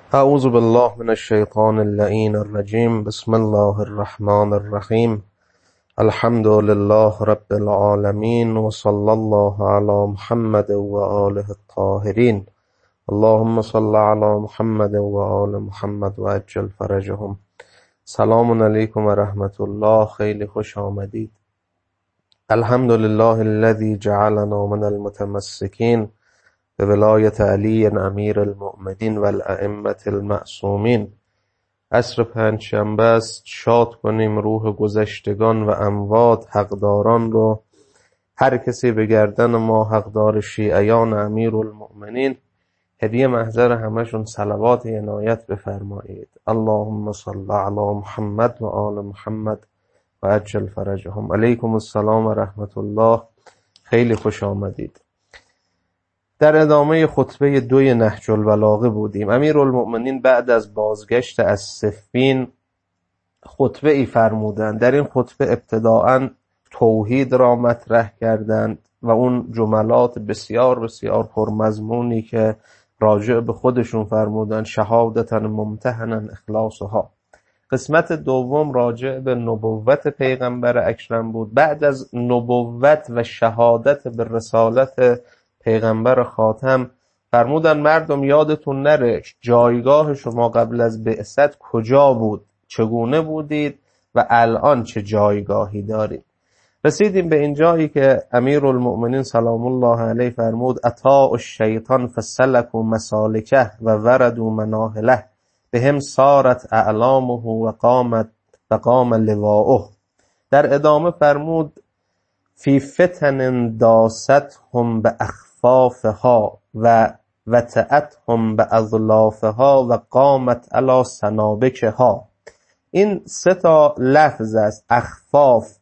اعوذ بالله من الشیطان اللعین الرجیم. بسم الله الرحمن الرحیم. الحمد لله رب العالمین و صلی الله علی محمد و آله الطاهرین. اللهم صل علی محمد و آل محمد و عجل فرجهم. سلام علیکم و رحمت الله. خیلی خوش آمدید. الحمد لله الذي جعلنا من المتمسکین به ولایت علی امیر المؤمنین و الائمة المعصومین. عصر پنجشنبه است. شاد کنیم روح گذشتگان و اموات حقداران رو. هر کسی به گردن ما حقدار شیعیان امیر المؤمنین، هدیه محضر همشون صلوات عنایت بفرمایید. اللهم صل علی محمد و آل محمد و عجل فرجهم. علیکم السلام و رحمت الله. خیلی خوش آمدید. در ادامه خطبه 2 نهج البلاغه بودیم. امیرالمؤمنین بعد از بازگشت از صفین خطبه ای فرمودند. در این خطبه ابتداءً توحید را مطرح کردند و اون جملات بسیار بسیار پرمضمونی که راجع به خودشون فرمودند، شهادتاً ممتحناً اخلاصها. قسمت دوم راجع به نبوت پیغمبر اکرم بود. بعد از نبوت و شهادت به رسالت پیغمبر خاتم فرمودن مردم یادتون نره جایگاه شما قبل از بعثت کجا بود، چگونه بودید و الان چه جایگاهی دارید. رسیدیم به این جایی که امیرالمؤمنین سلام الله علیه فرمود اطاعوا الشیطان فسلکوا مسالکه و وردوا مناهله بهم صارت اعلامه و قام لواؤه. در ادامه فرمود فی فتن داستهم به اخفافها و وطأتهم به اظلافها و قامت علی سنابکها. این 3 لفظ است: اخفاف،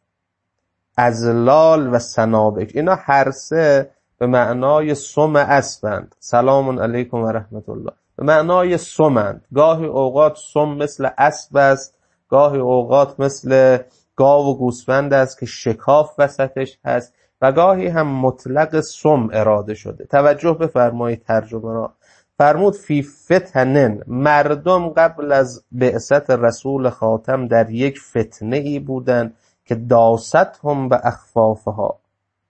اظلال و سنابک. اینا هر 3 به معنای سم اسبند. سلام علیکم و رحمت الله. به معنای سمند. گاهی اوقات سم مثل اسب است، گاهی اوقات مثل گاو و گوسفند است که شکاف وسطش هست و گاهی هم مطلق سم اراده شده. توجه بفرمایید ترجمه را. فرمود فی فتنن، مردم قبل از بعثت رسول خاتم در یک فتنه ای بودن که داستهم به اخفافها.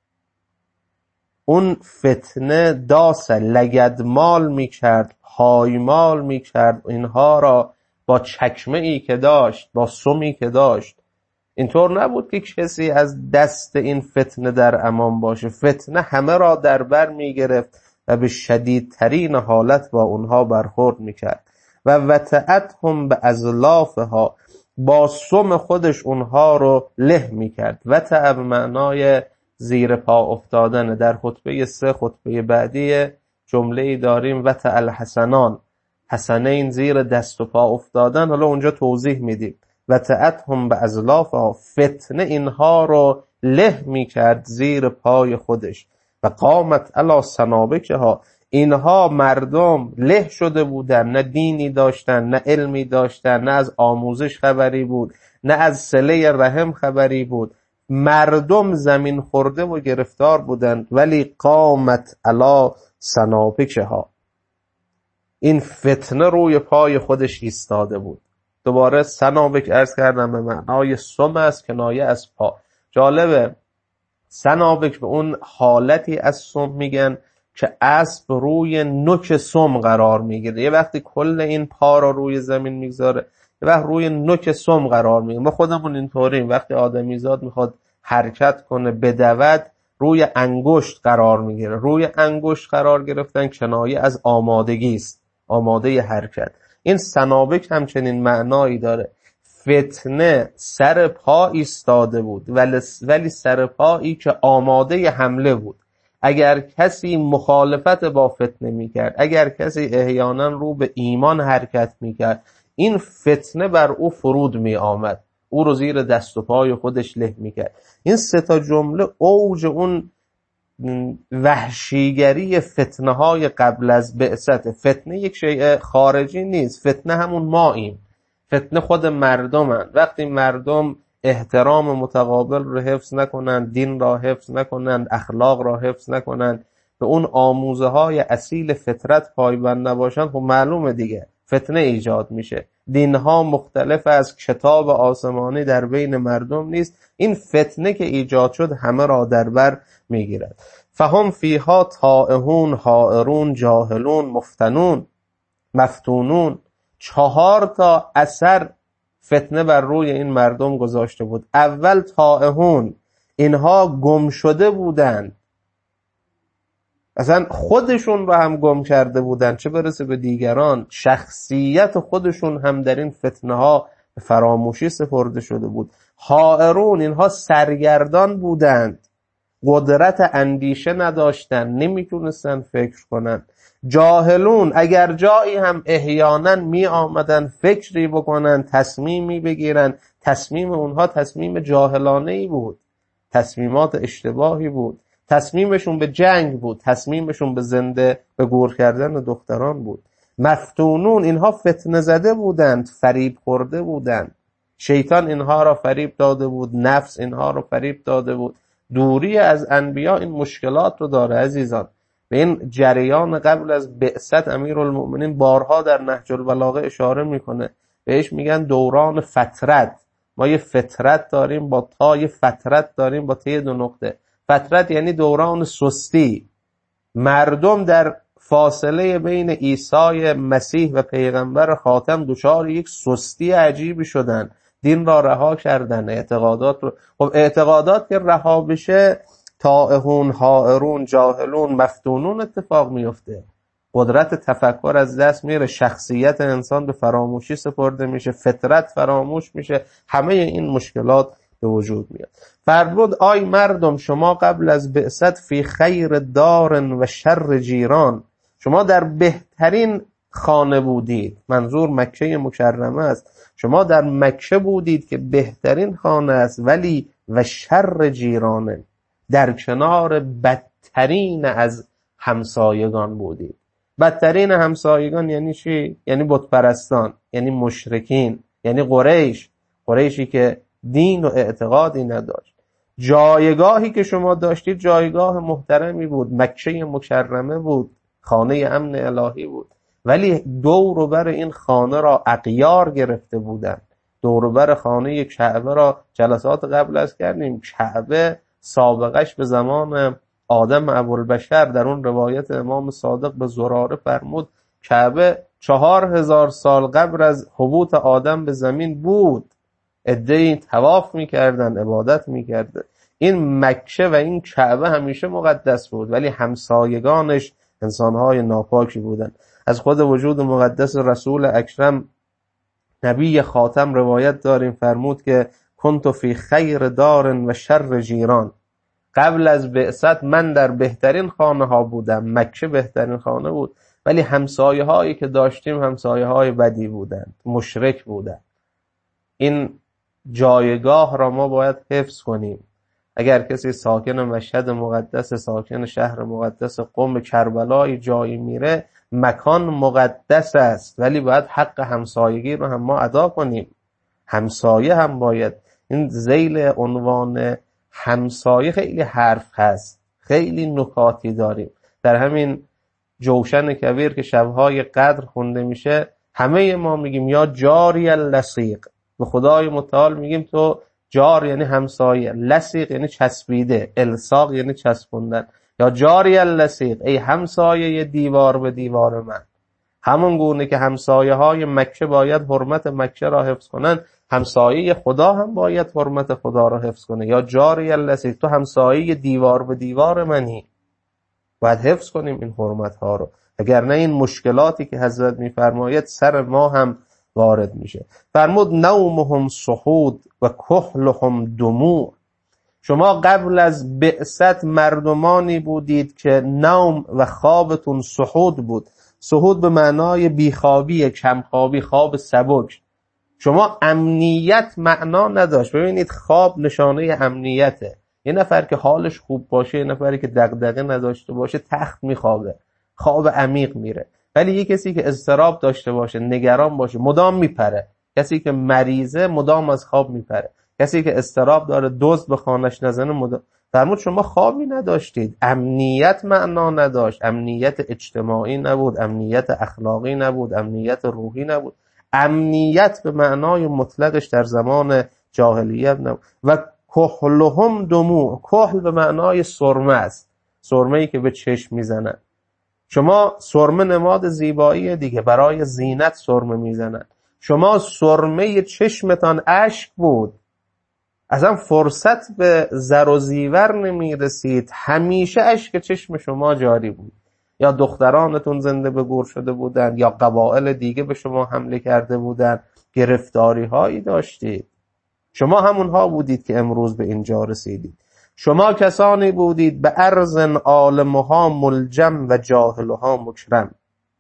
اون فتنه داست لگدمال میکرد، پایمال میکرد اینها را با چکمه ای که داشت، با سمی که داشت. اینطور نبود که کسی از دست این فتنه در امان باشه. فتنه همه را در بر میگرفت و به شدیدترین حالت با اونها برخورد میکرد. و وطأتهم به اظلافها، با سم خودش اونها رو له میکرد. وطأ به معنای زیر پا افتادن. در خطبه 3 خطبه بعدی جمله‌ای داریم وطأ الحسنان، حسنین زیر دست و پا افتادن. حالا اونجا توضیح میدیم. وطأتهم به اظلافها، فتنه اینها رو له میکرد زیر پای خودش. و قامت علی سنابکها، اینها مردم له شده بودن، نه دینی داشتن، نه علمی داشتن، نه از آموزش خبری بود، نه از صله رحم خبری بود. مردم زمین خورده و گرفتار بودند. ولی قامت علی سنابکها، این فتنه روی پای خودش ایستاده بود. دوباره سنابک عرض کردم به معنای سم است، کنایه از پا. جالبه سنابک به اون حالتی از سم میگن که اسب روی نوک سم قرار میگیره. یه وقتی کل این پا رو روی زمین میگذاره، یه وقت روی نوک سم قرار میگیره. ما خودمون اینطوریم، وقتی آدمیزاد میخواد حرکت کنه بدود روی انگشت قرار میگیره. روی انگشت قرار گرفتن کنایه از آمادگی است، آماده حرکت. این سنابک همچنین معنایی داره. فتنه سر پا ایستاده بود، ولی سر پایی که آماده حمله بود. اگر کسی مخالفت با فتنه میکرد، اگر کسی احیانا رو به ایمان حرکت میکرد، این فتنه بر او فرود میآمد، او رو زیر دست و پای خودش له میکرد. این 3 جمله اوج اون وحشیگری فتنه های قبل از بعثت. فتنه یک شیء خارجی نیست، فتنه همون ماییم، فتنه خود مردمن. وقتی مردم احترام متقابل رو حفظ نکنند، دین را حفظ نکنند، اخلاق را حفظ نکنند، به اون آموزه های اصیل فطرت پایبند نباشند، خب معلومه دیگه فتنه ایجاد میشه. دینها مختلف از کتاب آسمانی در بین مردم نیست. این فتنه که ایجاد شد همه را در بر میگیرد. فهم فیها تائهون حائرون جاهلون مفتنون مفتونون. 4 اثر فتنه بر روی این مردم گذاشته بود. اول تائهون، اینها گم شده بودند، اصلا خودشون رو هم گم کرده بودند، چه برسه به دیگران. شخصیت خودشون هم در این فتنه ها به فراموشی سپرده شده بود. حائرون، اینها سرگردان بودند، قدرت اندیشه نداشتند، نمیتونستن فکر کنن. جاهلون، اگر جایی هم احیانا می آمدن فکری بکنن، تصمیمی بگیرن، تصمیم اونها تصمیم جاهلانه ای بود، تصمیمات اشتباهی بود، تصمیمشون به جنگ بود، تصمیمشون به گور کردن دختران بود. مفتونون، اینها فتنه زده بودند، فریب خورده بودند، شیطان اینها را فریب داده بود، نفس اینها را فریب داده بود. دوری از انبیا این مشکلات رو داره عزیزان. به این جریان قبل از بعثت امیرالمؤمنین بارها در نهج البلاغه اشاره میکنه، بهش میگن دوران فترت. ما یه فترت داریم با تا، یه فترت داریم با ت 2 نقطه. فترت یعنی دوران سستی. مردم در فاصله بین عیسی مسیح و پیغمبر خاتم دچار یک سستی عجیبی شدن، دین را رها کردن، اعتقادات رو. خب اعتقادات که رها بشه، تائهون حائرون جاهلون مفتونون اتفاق میفته. قدرت تفکر از دست میره، شخصیت انسان به فراموشی سپرده میشه، فطرت فراموش میشه، همه این مشکلات به وجود میاد. فرمود آی مردم، شما قبل از بعثت فی خیر دار و شر جیران، شما در بهترین خانه بودید، منظور مکه مکرمه است. شما در مکه بودید که بهترین خانه است، ولی و شر جیرانه، در کنار بدترین از همسایگان بودید. بدترین همسایگان یعنی چی؟ یعنی بت پرستان، یعنی مشرکین، یعنی قریشی که دین و اعتقادی نداشت. جایگاهی که شما داشتید جایگاه محترمی بود، مکه مکرمه بود، خانه امن الهی بود، ولی دور و بر این خانه را اغیار گرفته بودند. دور و بر خانه کعبه را جلسات قبل از کردیم. کعبه سابقش به زمان آدم ابوالبشر، در اون روایت امام صادق به زراره فرمود کعبه 4000 سال قبل از هبوط آدم به زمین بود. عده‌ای طواف میکردن، عبادت میکردن. این مکه و این کعبه همیشه مقدس بود، ولی همسایگانش انسانهای ناپاکی بودن. از خود وجود مقدس رسول اکرم نبی خاتم روایت داریم، فرمود که کنت فی خیر دار و شر جیران. قبل از بعثت من در بهترین خانه ها بودم، مکه بهترین خانه بود، ولی همسایه هایی که داشتیم همسایه های بدی بودند، مشرک بودند. این جایگاه را ما باید حفظ کنیم. اگر کسی ساکن مشهد مقدس، ساکن شهر مقدس قم، کربلای جایی میره، مکان مقدس است، ولی باید حق همسایگی رو هم ما ادا کنیم. همسایه هم باید، این ذیل عنوان همسایه خیلی حرف هست، خیلی نکاتی داریم. در همین جوشن کبیر که شبهای قدر خونده میشه، همه ما میگیم یا جاری اللصیق، به خدای متعال میگیم تو جار یعنی همسایه، لصیق یعنی چسبیده، الصاق یعنی چسبوندن. یا جاری اللصیق، ای همسایه دیوار به دیوار من. همون گونه که همسایه های مکه باید حرمت مکه را حفظ کنن، همسایه خدا هم باید حرمت خدا را حفظ کنه. یا جاری اللصیق، تو همسایه دیوار به دیوار منی، باید حفظ کنیم این حرمت ها رو، اگر نه این مشکلاتی که حضرت میفرماید سر ما هم وارد میشه. فرمود نومهم سحود و کحلهم دموع. شما قبل از بعثت مردمانی بودید که نوم و خوابتون سحود بود. سحود به معنای بیخوابی، کمخوابی، خواب سبک. شما امنیت معنا نداشت. ببینید خواب نشانه امنیته. یه نفر که حالش خوب باشه، یه نفری که دغدغه نداشته باشه تخت میخوابه، خواب عمیق میره. ولی یه کسی که اضطراب داشته باشه، نگران باشه، مدام میپره. کسی که مریضه مدام از خواب میپره. کسی که اضطراب داره، دزد به خانش نزنه، فرمود شما خوابی نداشتید، امنیت معنا نداشت، امنیت اجتماعی نبود، امنیت اخلاقی نبود، امنیت روحی نبود. امنیت به معنای مطلقش در زمان جاهلیت نبود. و کحلهم دموع، کحل به معنای سرمه است، سرمه‌ای که به چشم میزنن. شما سرمه نماد زیبایی دیگه، برای زینت سرمه میزنن. شما سرمه چشمتان اشک بود، اصلا فرصت به زر و زیور نمی رسید، همیشه اشک چشم شما جاری بود. یا دخترانتون زنده به گور شده بودن، یا قبایل دیگه به شما حمله کرده بودن، گرفتاری هایی داشتید. شما همونها بودید که امروز به اینجا رسیدید. شما کسانی بودید به ارض عالمها ملجم و جاهلها مکرم.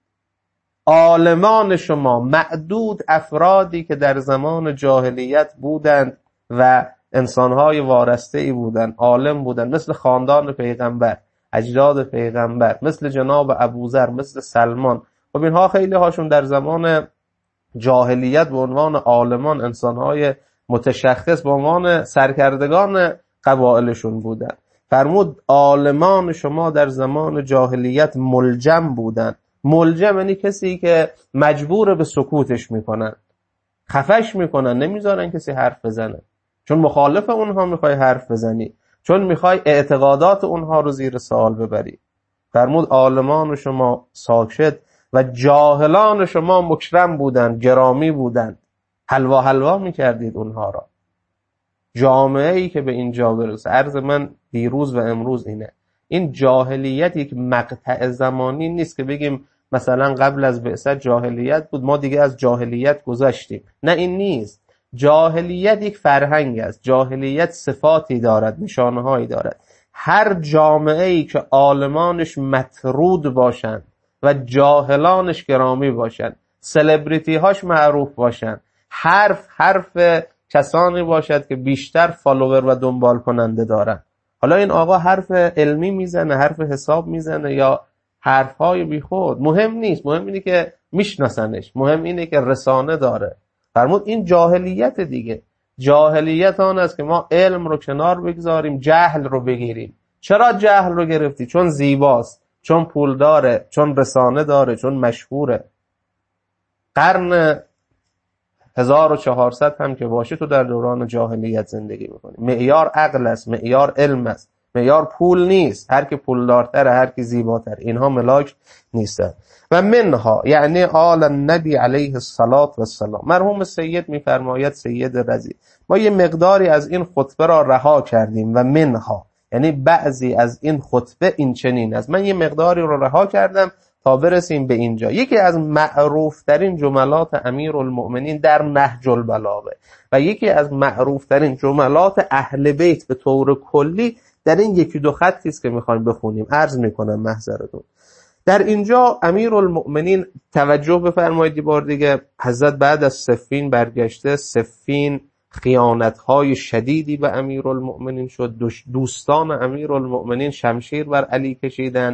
عالمان شما، معدود افرادی که در زمان جاهلیت بودند و انسانهای وارسته‌ای بودند، عالم بودند، مثل خاندان پیغمبر، اجداد پیغمبر، مثل جناب ابوذر، مثل سلمان. خب اینها خیلی هاشون در زمان جاهلیت به عنوان عالمان، انسانهای متشخص به عنوان سرکردگان قبایلشون بودند. فرمود عالمان شما در زمان جاهلیت ملجم بودند. ملجم یعنی کسی که مجبور به سکوتش میکنن، خفش میکنن، نمیذارن کسی حرف بزنه، چون مخالف اونها میخوای حرف بزنی، چون میخوای اعتقادات اونها رو زیر سوال ببری. فرمود عالمان شما ساکت و جاهلان شما مکرم بودند، گرامی بودند، حلوا حلوا میکردید اونها را. جامعه ای که به اینجا برسه، عرض من دیروز و امروز اینه، این جاهلیت یک مقطع زمانی نیست که بگیم مثلا قبل از بعثت جاهلیت بود ما دیگه از جاهلیت گذشتیم. نه، این نیست. جاهلیت یک فرهنگ است، جاهلیت صفاتی دارد، نشانه‌هایی دارد. هر جامعه ای که عالمانش مطرود باشند و جاهلانش گرامی باشند، سلبریتی هاش معروف باشند، حرف کسانی باشد که بیشتر فالوور و دنبال کننده دارن. حالا این آقا حرف علمی میزنه، حرف حساب میزنه یا حرفهای بیخود، مهم نیست، مهم اینه که میشناسنش، مهم اینه که رسانه داره. فرمود این جاهلیت دیگه. جاهلیت آن است که ما علم رو کنار بگذاریم، جهل رو بگیریم. چرا جهل رو گرفتی؟ چون زیباست، چون پول داره، چون رسانه داره، چون مشهوره. قرن 1400 هم که باشه تو در دوران جاهلیت زندگی میکنی. معیار عقل است، معیار علم است، معیار پول نیست. هر کی پولدارتره، هر کی زیباتره، اینها ملاک نیستن. و منها یعنی آل النبی علیه الصلاة و السلام. مرحوم سید میفرماید، سید رضی، ما یه مقداری از این خطبه را رها کردیم. و منها یعنی بعضی از این خطبه این چنین است، من یه مقداری رو رها کردم تا برسیم به اینجا. یکی از معروف ترین جملات امیرالمؤمنین در نهج البلاغه و یکی از معروف ترین جملات اهل بیت به طور کلی در این یکی دو خطی است که میخوایم بخونیم. عرض میکنم محضرتون. در اینجا امیرالمؤمنین توجه بفرمایید بار دیگه، حضرت بعد از صفین برگشته، صفین خیانت‌های شدیدی به امیرالمؤمنین شد، دوستان امیرالمؤمنین شمشیر بر علی کشیدن.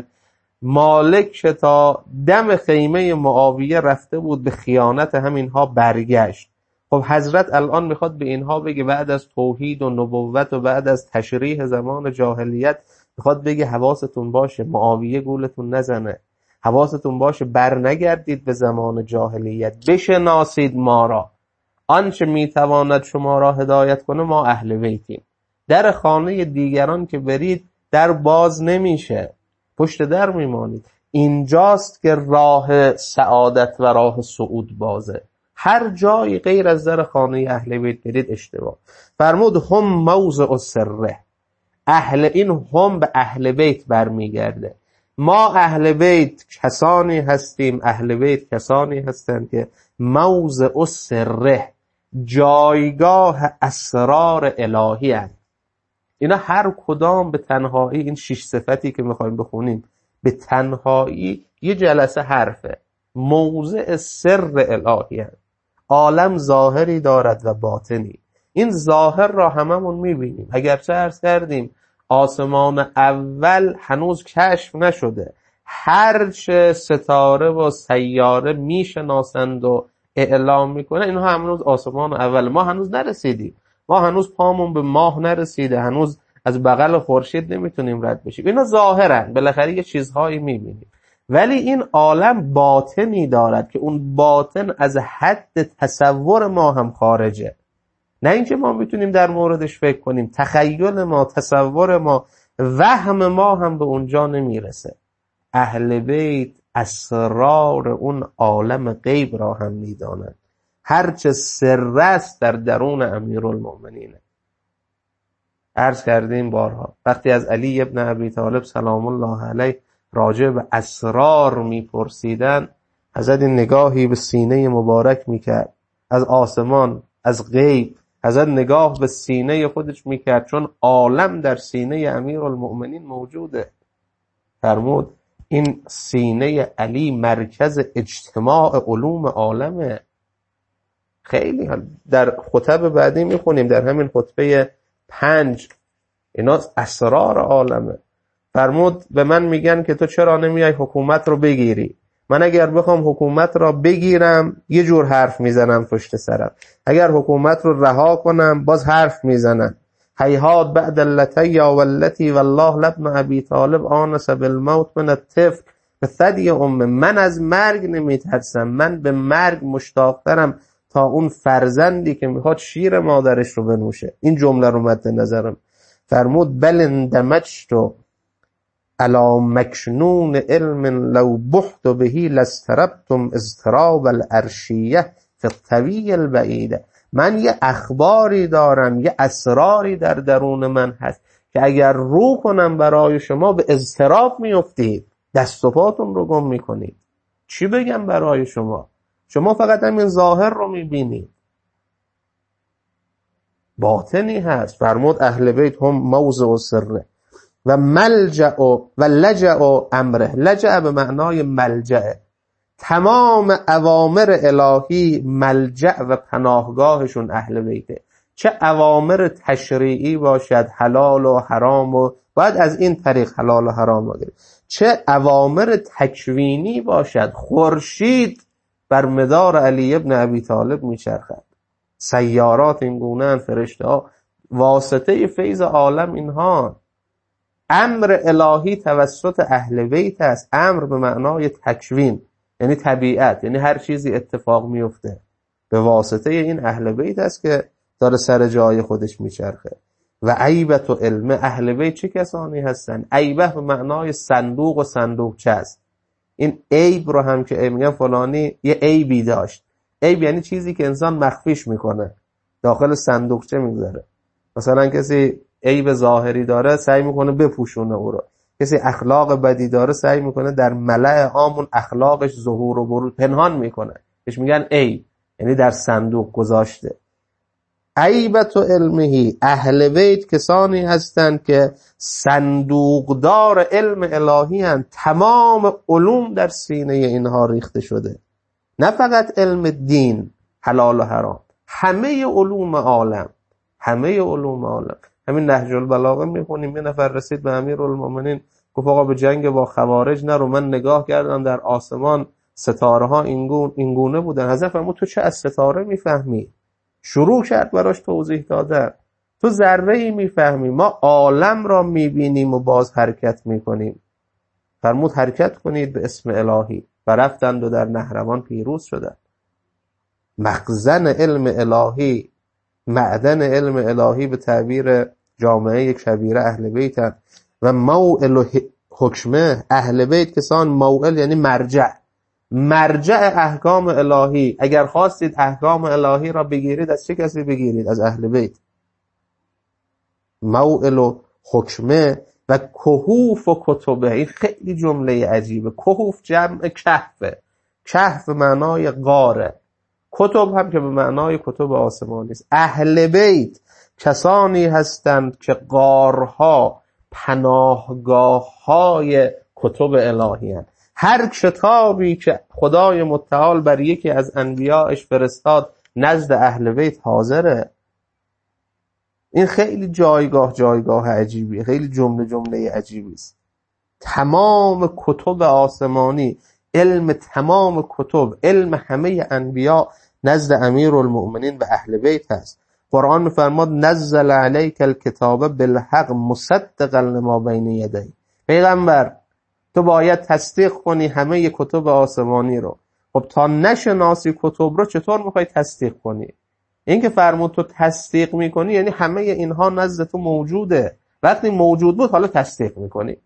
مالک تا دم خیمه معاویه رفته بود به خیانت همینها برگشت. خب حضرت الان میخواد به اینها بگه بعد از توحید و نبوت و بعد از تشریح زمان جاهلیت میخواد بگه حواستون باشه معاویه گولتون نزنه، حواستون باشه بر نگردید به زمان جاهلیت، بشناسید ما را، آنچه میتواند شما را هدایت کنه ما اهل بیتیم. در خانه دیگران که برید در باز نمیشه، پشت در میمانید. اینجاست که راه سعادت و راه صعود بازه. هر جایی غیر از در خانه اهل بیت برید اشتباه. فرمود هم موضع السره. اهل این هم به اهل بیت برمیگرده. ما اهل بیت کسانی هستیم، اهل بیت کسانی هستند که موضع السره، جایگاه اسرار الهی هست. اینا هر کدام به تنهایی، این 6 صفتی که میخوایم بخونیم به تنهایی یه جلسه حرفه. موضع سر الهی هست. عالم ظاهری دارد و باطنی. این ظاهر را هممون میبینیم، اگرچه عرض کردیم آسمان اول هنوز کشف نشده، هرچه ستاره و سیاره میشناسند و اعلام میکنه اینها هنوز آسمان اول. ما هنوز نرسیدیم، ما هنوز پامون به ماه نرسیده، هنوز از بغل خورشید نمیتونیم رد بشیم. اینا ظاهرن، بالاخره یه چیزهایی میبینیم، ولی این عالم باطنی دارد که اون باطن از حد تصور ما هم خارجه. نه اینکه ما میتونیم در موردش فکر کنیم، تخیل ما، تصور ما، وهم ما هم به اونجا نمیرسه. اهل بیت اسرار اون عالم غیب را هم میدانند. هرچه سر است در درون امیرالمؤمنینه. عرض کردیم بارها، وقتی از علی ابن ابی طالب سلام الله علیه راجع به اسرار میپرسیدن، حضرت نگاهی به سینه مبارک میکرد از آسمان، از غیب. حضرت نگاه به سینه خودش میکرد، چون عالم در سینه امیرالمؤمنین موجوده. فرمود این سینه علی مرکز اجتماع علوم عالمه. خیلی در خطب بعدی میخونیم، در همین خطبه 5 اینا اسرار عالمه. فرمود به من میگن که تو چرا نمیای حکومت رو بگیری؟ من اگر بخوام حکومت را بگیرم یه جور حرف میزنم پشت سرم، اگر حکومت رو رها کنم باز حرف میزنم. هیهات بعد اللتی واللتی والله لابن ابی طالب آنس بالموت من الطفل به ثدی امه. من از مرگ نمیترسم، من به مرگ مشتاقترم تا اون فرزندی که میخواد شیر مادرش رو بنوشه. این جمله رو مد نظرم. فرمود بل اندمجت علی مکنون علم لو بحت بهی لاستربتم اضطراب العرشیه فی الطوی البعیده. من یه اخباری دارم، یه اسراری در درون من هست که اگر رو کنم برای شما به اضطراب میافتید، دست و پاتون رو گم میکنید. چی بگم برای شما؟ شما فقط همین ظاهر رو میبینید، باطنی هست. فرمود اهل بیت هم موضع سره و ملجأ و لجأ امره. لجأ به معنای ملجأ. تمام اوامر الهی ملجأ و پناهگاهشون اهل بیته. چه اوامر تشریعی باشد، حلال و حرام، و باید از این طریق حلال و حرام بگیرید، چه اوامر تکوینی باشد، خورشید بر مدار علی ابن ابی طالب میچرخد، سیارات این گونه، فرشته ها، واسطه فیض عالم اینها. امر الهی توسط اهل بیت است. امر به معنای تکوین، یعنی طبیعت، یعنی هر چیزی اتفاق میفته به واسطه این اهل بیت است که داره سر جای خودش میچرخه. و عیبت و علم. اهل بیت چه کسانی هستن؟ عیبه به معنای صندوق و صندوقچه است. این عیب رو هم که میگن فلانی یه عیبی داشت. عیب یعنی چیزی که انسان مخفیش میکنه، داخل صندوقچه میذاره. مثلا کسی عیب ظاهری داره، سعی میکنه بپوشونه او رو. کسی اخلاق بدی داره، سعی میکنه در ملأ عام اخلاقش ظهور و بروز پنهان میکنه. بهش میگن عیب، یعنی در صندوق گذاشته. عیبت و علمهی. اهل بیت کسانی هستند که صندوقدار علم الهی هستند. تمام علوم در سینه اینها ریخته شده، نه فقط علم دین حلال و حرام، همه علوم عالم، همه علوم عالم. همین نهج البلاغه میخونیم، یه نفر رسید به امیرالمؤمنین گفت آقا به جنگ با خوارج نرو، من نگاه کردم در آسمان ستاره ها اینگونه بودن. حضرت فرمود تو چه از ستاره میفهمی؟ شروع کرد براش توضیح دادن. تو ذره‌ای میفهمی، ما عالم را میبینیم و باز حرکت میکنیم. فرمود حرکت کنید به اسم الهی، و رفتند و در نهروان پیروز شدند. مخزن علم الهی، معدن علم الهی به تعبیر جامعه کبیره اهل بیت و موئل و حکمه. اهل بیت کسان موئل یعنی مرجع احکام الهی. اگر خواستید احکام الهی را بگیرید از چه کسی بگیرید؟ از اهل بیت. موئل و حکمه و کهوف و کتبه. این خیلی جمله عجیبه. کهوف جمع کهفه، کهف معنای غاره، کتب هم که به معنای کتب آسمانی است. اهل بیت کسانی هستند که غارها، پناهگاه‌های کتب الهی هستند. هر کتابی که خدای متعال بر یکی از انبیائش فرستاد نزد اهل بیت حاضره. این خیلی جایگاه عجیبیه، خیلی جمله عجیبی است. تمام کتب آسمانی، علم تمام کتب، علم همه انبیا نزد امیرالمؤمنین و اهل بیت هست. قرآن میفرماد نزل علیک الکتاب بالحق مصدقا لما بین یدیه. پیغمبر تو باید تصدیق کنی همه کتب آسمانی رو. خب تا نشناسی کتب رو چطور میخوای تصدیق کنی؟ این که فرمود تو تصدیق میکنی یعنی همه اینها نزد تو موجوده. وقتی موجود بود حالا تصدیق میکنی.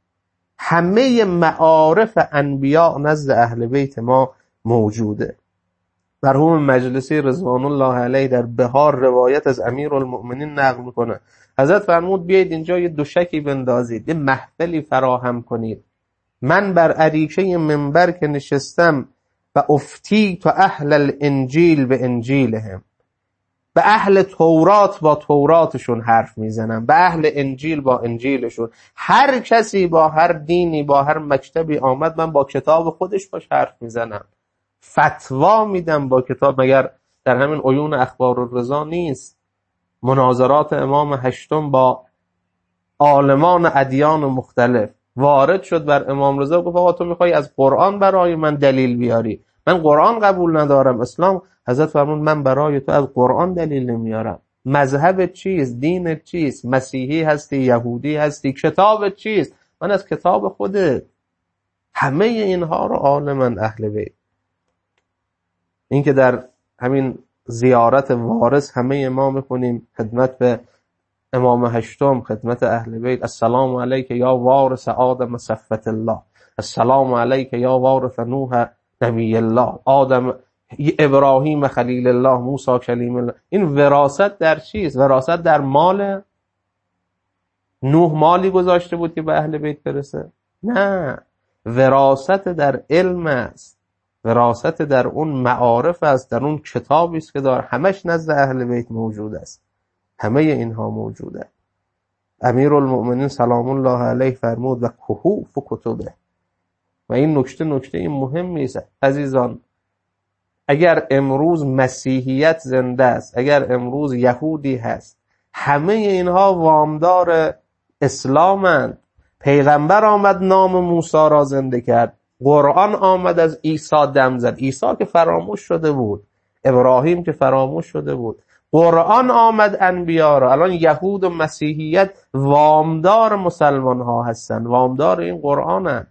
همه معارف انبیاء نزد اهل بیت ما موجوده. مرحوم مجلسی رضوان الله علیه در بهار روایت از امیرالمؤمنین نقل میکنه. حضرت فرمود بیایید اینجا یه دوشکی بندازید، یه محفلی فراهم کنید. من بر اریشه منبر که نشستم و افتی تو اهل الانجیل به انجیلهم، به اهل تورات با توراتشون حرف میزنم، به اهل انجیل با انجیلشون. هر کسی با هر دینی با هر مکتبی آمد من با کتاب خودش باش حرف میزنم، فتوا میدم با کتاب. مگر در همین عیون اخبار الرضا نیست مناظرات امام هشتم با عالمان ادیان مختلف وارد شد بر امام رضا، گفت آقا تو میخوای از قرآن برای من دلیل بیاری؟ من قرآن قبول ندارم، اسلام. حضرت فرمود من برای تو از قرآن دلیل نمیارم. مذهب چیست؟ دین چیست؟ مسیحی هستی؟ یهودی هستی؟ کتاب چیست؟ من از کتاب خودت. همه اینها رو عالمن اهل بیت. این که در همین زیارت وارث همه ما میکنیم خدمت به امام هشتم، خدمت اهل بیت، السلام علیک یا وارث آدم صفوت الله، السلام علیک یا وارث نوح نبی الله، آدم ابراهیم خلیل الله، موسی کلیم الله. این وراثت در چیست؟ وراثت در مال؟ نوح مالی گذاشته بود که به اهل بیت برسه؟ نه، وراثت در علم است، وراثت در اون معارف است، در اون کتابی است که داره همش نزد اهل بیت موجود است. همه اینها موجوده. امیرالمؤمنین سلام الله علیه فرمود و کهوف و کتبه. و این نکته مهمی است عزیزان. اگر امروز مسیحیت زنده است، اگر امروز یهودی هست، همه اینها وامدار اسلامند. پیغمبر آمد نام موسی را زنده کرد، قرآن آمد از عیسی دم زد. عیسی که فراموش شده بود، ابراهیم که فراموش شده بود، قرآن آمد انبیا را. الان یهود و مسیحیت وامدار مسلمان ها هستن، وامدار این قرآن هستن.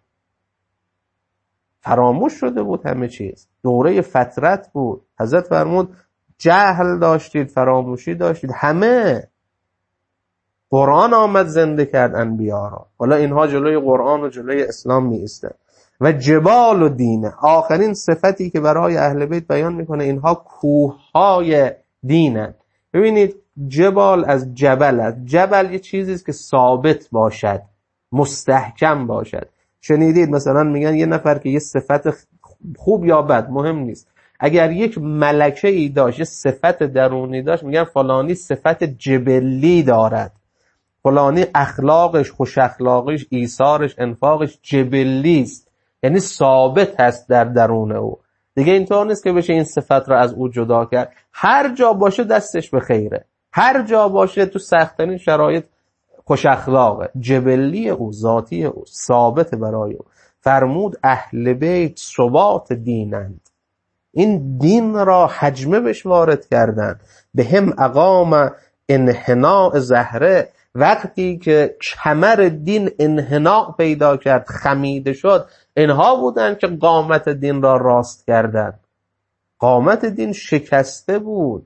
فراموش شده بود همه چیز، دوره فترت بود. حضرت فرمود جهل داشتید، فراموشی داشتید. همه قرآن آمد زنده کرد انبیا را. حالا اینها جلوی قرآن و جلوی اسلام می ایستند. و جبال و دینه، آخرین صفتی که برای اهل بیت بیان میکنه، اینها کوههای دینن. ببینید جبال از جبل است. جبل یه چیزی است که ثابت باشد، مستحکم باشد. شنیدید مثلا میگن یه نفر که یه صفت خوب یا بد مهم نیست، اگر یک ملکه ای داشت، یه صفت درونی داشت، میگن فلانی صفت جبلی دارد، فلانی اخلاقش، خوش اخلاقش، ایثارش، انفاقش جبلی است، یعنی ثابت هست در درون او. دیگه اینطور نیست که بشه این صفت را از او جدا کرد. هر جا باشه دستش به خیره، هر جا باشه تو سخت‌ترین شرایط خوش اخلاقه، جبلی او، ذاتی او، ثابت برای او. فرمود اهل بیت ثبات دینند، این دین را حجمه بهش وارد کردن. به هم اقام انحناء زهره، وقتی که کمر دین انحناء پیدا کرد، خمیده شد، اینها بودن که قامت دین را راست کردن. قامت دین شکسته بود.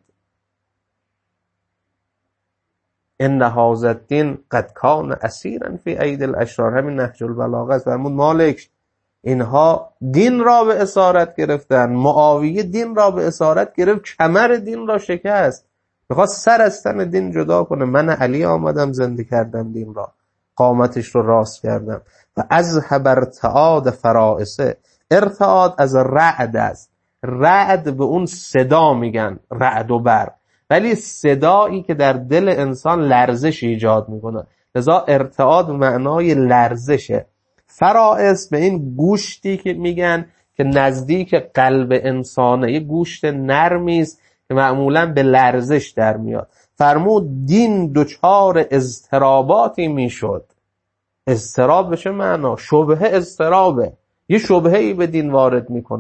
ان هذا الدین قد کان اسیرا فی ایدی الاشرار، همین نهج البلاغه است. فرمود مالک اینها دین را به اسارت گرفتن، معاویه دین را به اسارت گرفت، کمر دین را شکست، میخواست سر از تن دین جدا کنه. من علی آمدم زنده کردم دین را، قامتش رو راست کردم. و اذهب ارتعاد فرائسه، ارتعاد از رعد است. رعد به اون صدا میگن، رعد و برق، ولی صدایی که در دل انسان لرزش ایجاد میکنه، لذا ارتعاد معنای لرزشه. فرائس به این گوشتی که میگن که نزدیک قلب انسانه، یه گوشت نرمی است که معمولا به لرزش در میاد. فرمود دین دچار اضطراباتی میشد. اضطراب به چه معنا؟ شبهه اضطرابه. یه شبهه‌ای به دین وارد میکنن،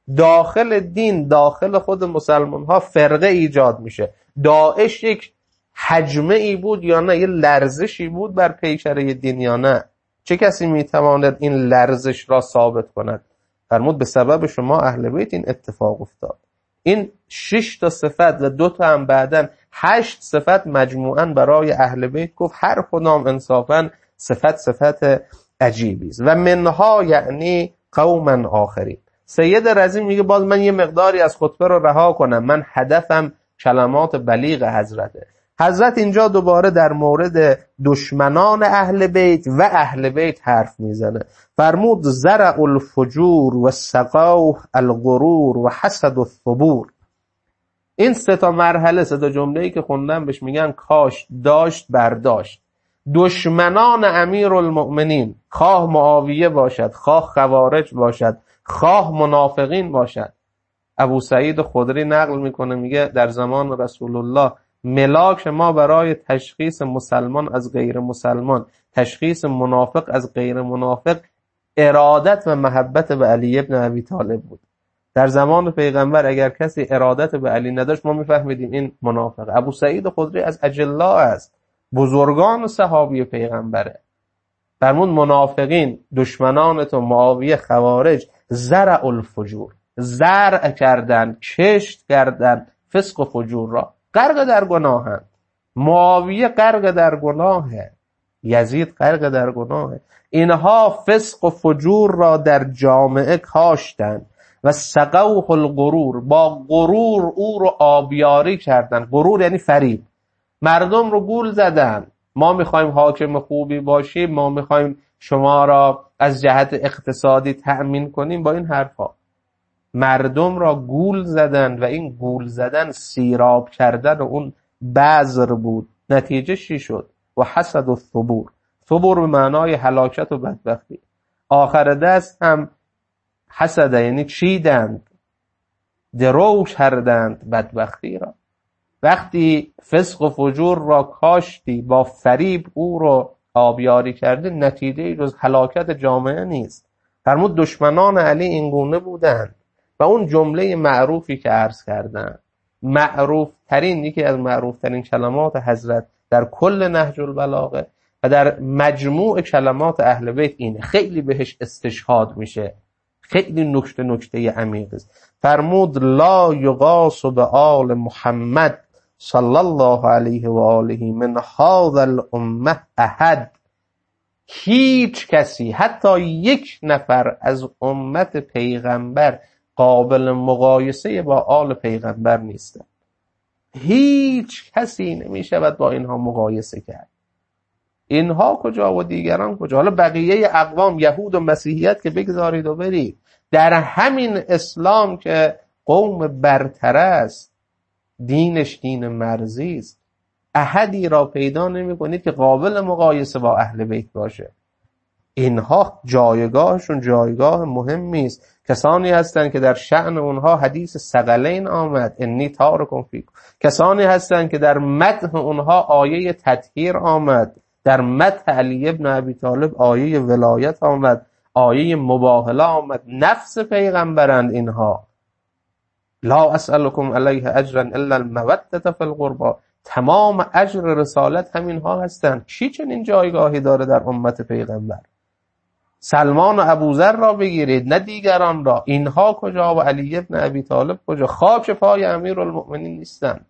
داخل دین، داخل خود مسلمان ها فرقه ایجاد میشه. داعش یک حجمه ای بود یا نه؟ یه لرزشی بود بر پیکره دین یا نه؟ چه کسی میتواند این لرزش را ثابت کند؟ فرمود به سبب شما اهل بیت این اتفاق افتاد. این 6 تا صفت و 2 تا هم بعدن 8 صفت مجموعاً برای اهل بیت گفت. هر کدام انصافاً صفت عجیبی است. و منها یعنی قوما آخرین. سید رضی میگه باز من یه مقداری از خطبه رو رها کنم، من هدفم کلمات بلیغ حضرته. حضرت اینجا دوباره در مورد دشمنان اهل بیت و اهل بیت حرف میزنه. فرمود زرع الفجور و سقاو الغرور و حسد الثبور. این 3 تا مرحله، 3 تا جمله‌ای که خوندم بهش میگن کاش، داشت، برداشت. دشمنان امیرالمؤمنین، خواه معاویه باشد، خواه خوارج باشد، خواه منافقین باشد. ابو سعید خدری نقل میکنه، میگه در زمان رسول الله ملاک ما برای تشخیص مسلمان از غیر مسلمان، تشخیص منافق از غیر منافق، ارادت و محبت به علی ابن ابی طالب بود. در زمان پیغمبر اگر کسی ارادت به علی نداشت ما میفهمیدیم این منافق. ابو سعید خدری از اجلا است، بزرگان صحابی پیغمبره. فرمود منافقین، دشمنان تو، معاویه، خوارج، زرع الفجور، زرع کردن، کشت کردن فسق و فجور را، غرق در گناهند. معاویه غرق در گناهه، یزید غرق در گناهه. اینها فسق و فجور را در جامعه کاشتند و سقوه الغرور، با غرور او رو آبیاری کردن. غرور یعنی فریب. مردم رو گول زدن، ما میخوایم حاکم خوبی باشیم، ما میخوایم شما را از جهت اقتصادی تأمین کنیم. با این حرفا مردم را گول زدن و این گول زدن سیراب کردن اون بذر بود. نتیجه چی شد؟ و حسد و ثبور. ثبور به معنای هلاکت و بدبختی. آخر دست هم حسد یعنی چیدند، درو کردند بدبختی را. وقتی فسق و فجور را کاشتی، با فریب او را آبیاری کردی، نتیجه جز هلاکت جامعه نیست. فرمود دشمنان علی اینگونه بودند. و اون جمله معروفی که عرض کردن، معروف ترین، یکی از معروف ترین کلمات حضرت در کل نهج البلاغه و در مجموع کلمات اهل بیت اینه. خیلی بهش استشهاد میشه، خیلی نکته عمیق است. فرمود لا یغاس بآل محمد صلی الله علیه و آله من هذا الامه احد. هیچ کسی، حتی یک نفر از امت پیغمبر قابل مقایسه با آل پیغمبر نیست. هیچ کسی نمیشود با اینها مقایسه کرد. اینها کجا و دیگران کجا؟ حالا بقیه اقوام، یهود و مسیحیت که بگذارید و برید، در همین اسلام که قوم برتر است، دینش دین مرزی است، احدی را پیدا نمی کنید که قابل مقایسه با اهل بیت باشه. اینها جایگاهشون جایگاه مهمی است. کسانی هستند که در شأن اونها حدیث ثقلین آمد، انی تارکم فیکم. کسانی هستند که در مدح اونها آیه تطهیر آمد، در مدح علی ابن ابی طالب آیه ولایت آمد، آیه مباهله آمد. نفس پیغمبرند اینها. لا اسألكم علیه اجرا الا المودة فی القربى. تمام اجر رسالت همینها هستند. کی چنین جایگاهی داره در امت پیغمبر؟ سلمان و ابوذر را بگیرید، نه دیگران را. اینها کجا و علی ابن ابی طالب کجا؟ خاک پای امیرالمؤمنین نیستند.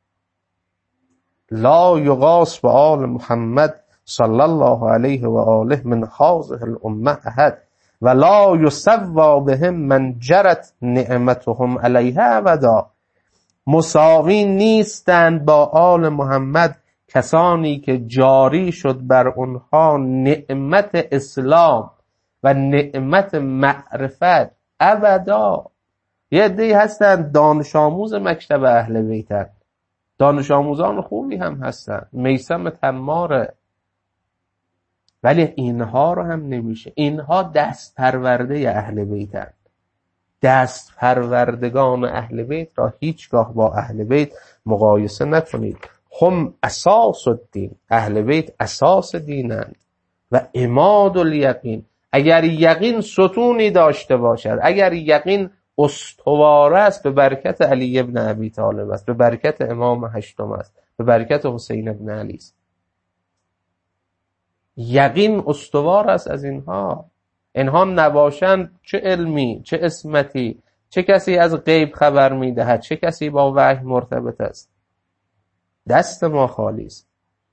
لا یغاس بآل محمد صلی الله علیه و آله من هذه الامه احد ولا یسوی بهم من جرت نعمتهم علیها ابدا. مساوی نیستند با آل محمد کسانی که جاری شد بر اونها نعمت اسلام و نعمت معرفت ابدا. یه عده‌ای هستند دانش آموز مکتب اهل بیتن، دانش آموزان خوبی هم هستند، میثم تماره، ولی اینها رو هم نمیشه. اینها دست پرورده اهل بیتن. دست پروردگان اهل بیت را هیچگاه با اهل بیت مقایسه نکنید. هم اساس الدین. اهل بیت اساس دینند و عماد الیقین. اگر یقین ستونی داشته باشد، اگر یقین استواره است به برکت علی ابن ابی طالب است، به برکت امام هشتم است، به برکت حسین ابن علی است. یقین استوار است از اینها نباشند چه علمی، چه عصمتی، چه کسی از غیب خبر میدهد، چه کسی با وحی مرتبط است. دست ما خالی است.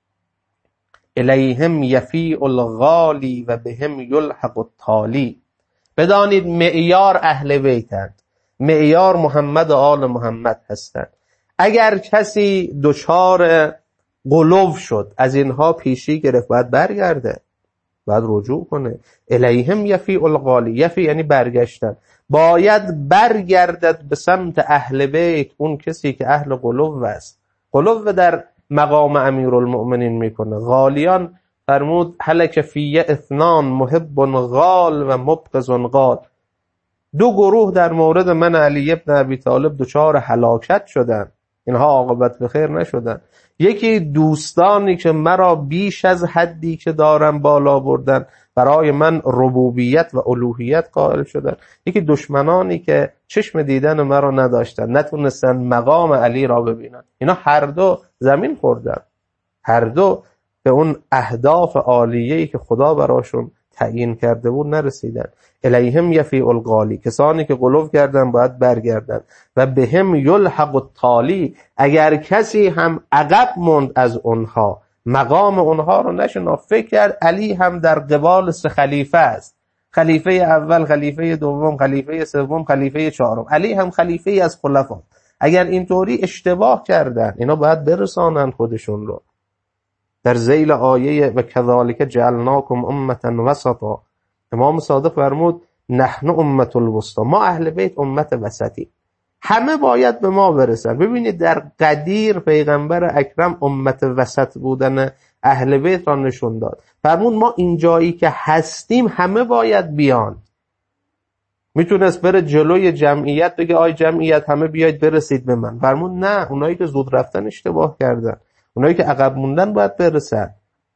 الیهم یفیء الغالی و بهم یلحق التالی. بدانید معیار اهل بیتند، معیار محمد و آل محمد هستند. اگر کسی دچار غلو شد، از اینها پیشی گرفت، باید برگرده، باید رجوع کنه. الیهم یفیء الغالی، یفی یعنی برگشتن، باید برگردد به سمت اهل بیت اون کسی که اهل غلو است. غلو در مقام امیرالمؤمنین میکنه. غالیان فرمود هلک فی اثنان محب غال و مبغض غال. دو گروه در مورد من علی ابن ابی طالب دچار هلاکت شدن، اینها عاقبت به خیر نشدن. یکی دوستانی که مرا بیش از حدی که دارم بالا بردن، برای من ربوبیت و الوهیت قائل شدن. یکی دشمنانی که چشم دیدن مرا نداشتن، نتونستن مقام علی را ببینن. اینا هر دو زمین خوردن، هر دو به اون اهداف عالیه‌ای که خدا براشون تعیین کرده بود نرسیدن. الیهم یفیء الغالی، کسانی که غلو کردن باید برگردن. و بهم یلحق التالی، اگر کسی هم عقب موند از اونها، مقام اونها رو نشناخت، فکر کرد علی هم در قبال سه خلیفه است، خلیفه اول، خلیفه دوم، خلیفه سوم، خلیفه چهارم، علی هم خلیفه از خلفا. اگر اینطوری اشتباه کردن، اینا باید برسانن خودشون رو در ذیل آیه و کذالک جعلناکم امة وسطا. امام صادق فرمود نحن امة الوسطا، ما اهل بیت امت وسطی، همه باید به ما برسن. ببینید در قدیر پیغمبر اکرم امت وسط بودن اهل بیت را نشون داد. فرمود ما اینجایی که هستیم همه باید بیان. میتونست بره جلوی جمعیت بگه آی جمعیت همه بیاید برسید به من. فرمود نه، اونایی که زود رفتن اشتباه کردن، اونایی که عقب موندن باید برسن.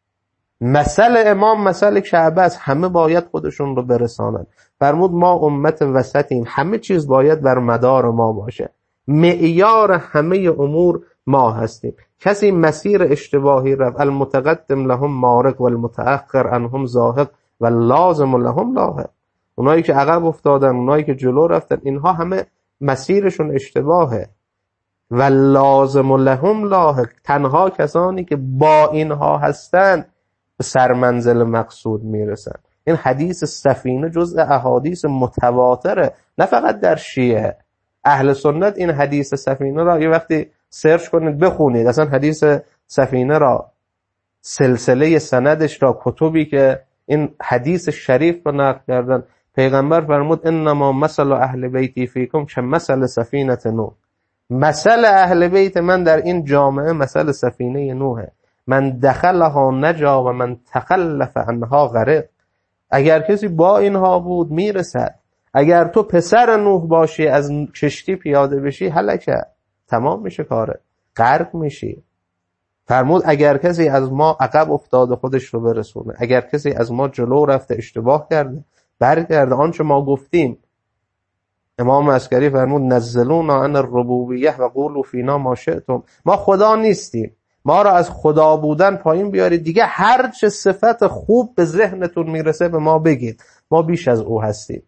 مثل امام مثل کعبه است، همه باید خودشون رو برسانن. فرمود ما امت وسطیم، همه چیز باید بر مدار ما باشه، معیار همه امور ما هستیم. کسی مسیر اشتباهی رفت، المتقدم لهم مارق و المتأخر عنهم زاهق و لازم لهم لاحق. اونایی که عقب افتادن، اونایی که جلو رفتن، اینها همه مسیرشون اشتباهه. و لازم لهم لاحق، تنها کسانی که با اینها هستند به سرمنزل مقصود میرسن. این حدیث سفینه جزء احادیث متواتره، نه فقط در شیعه. اهل سنت این حدیث سفینه را یه وقتی سرچ کنید بخونید، اصلا حدیث سفینه را، سلسله سندش را، کتبی که این حدیث شریف را نقل کردن، پیغمبر فرمود انما مثل اهل بیتی فیکم که مثل سفینه نوح. مثل اهل بیت من در این جامعه مثل سفینه نوحه، من دخلها نجا و من تخلف عنها غرق. اگر کسی با اینها بود میرسد. اگر تو پسر نوح باشی، از کشتی پیاده بشی، هلکه، تمام میشه کاره، غرق میشی. فرمود اگر کسی از ما عقب افتاده خودش رو برسونه، اگر کسی از ما جلو رفته اشتباه کرده برگرده. آنچه ما گفتیم، امام عسکری فرمود نزلونا عن الربوبیه و قولوا فینا ما شئتم. ما خدا نیستیم، ما را از خدا بودن پایین بیارید دیگه، هر چه صفت خوب به ذهنتون میرسه به ما بگید، ما بیش از او هستیم.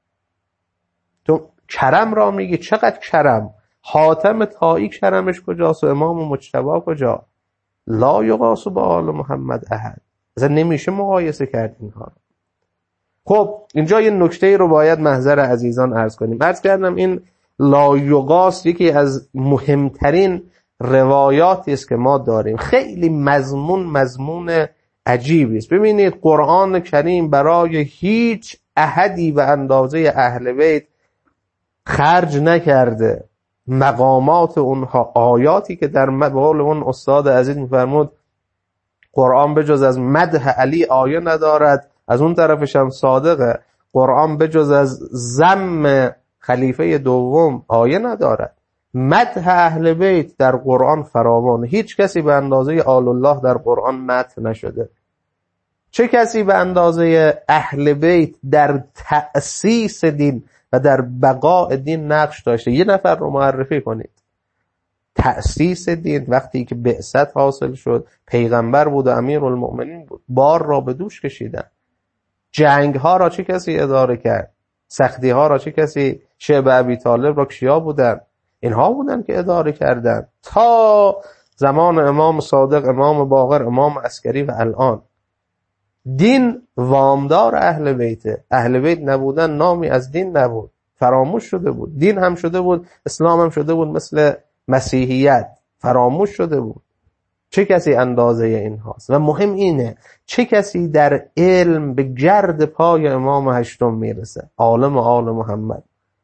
تو کرم را میگی، چقدر کرم؟ حاتم طایی کرمش کجاست و امام مجتبی کجا؟ لا یقاس با آل محمد احد. اصلا نمیشه مقایسه کرد اینها. خب اینجا یه نکته رو باید محضر عزیزان عرض کنیم. عرض کردم این لا یقاس یکی از مهمترین روایاتی است که ما داریم. خیلی مضمون عجیبی است. ببینید قرآن کریم برای هیچ احدی به اندازه اهل بیت خرج نکرده. مقامات اونها، آیاتی که در قول اون استاد عزیز میفرمود قرآن بجز از مدح علی آیه ندارد، از اون طرفش هم صادقه، قرآن بجز از ذم خلیفه دوم آیه ندارد. مدح اهل بیت در قرآن فراوان، هیچ کسی به اندازه آل الله در قرآن مدح نشده. چه کسی به اندازه اهل بیت در تأسیس دین و در بقاء دین نقش داشته؟ یه نفر رو معرفی کنید. تأسیس دین، وقتی که بعثت حاصل شد، پیغمبر بود و امیرالمؤمنین بود، بار را به دوش کشیدن. جنگ ها را چه کسی اداره کرد؟ سختی ها را چه کسی؟ شعب ابی طالب را کیا بودن؟ اینها بودن که اداره کردن تا زمان امام صادق، امام باقر، امام عسکری و الان. دین وامدار اهل بیته. اهل بیت نبودن نامی از دین نبود، فراموش شده بود. دین هم شده بود، اسلام هم شده بود مثل مسیحیت، فراموش شده بود. چه کسی اندازه این هاست؟ و مهم اینه چه کسی در علم به گرد پای امام هشتم میرسه، عالم آل محمد.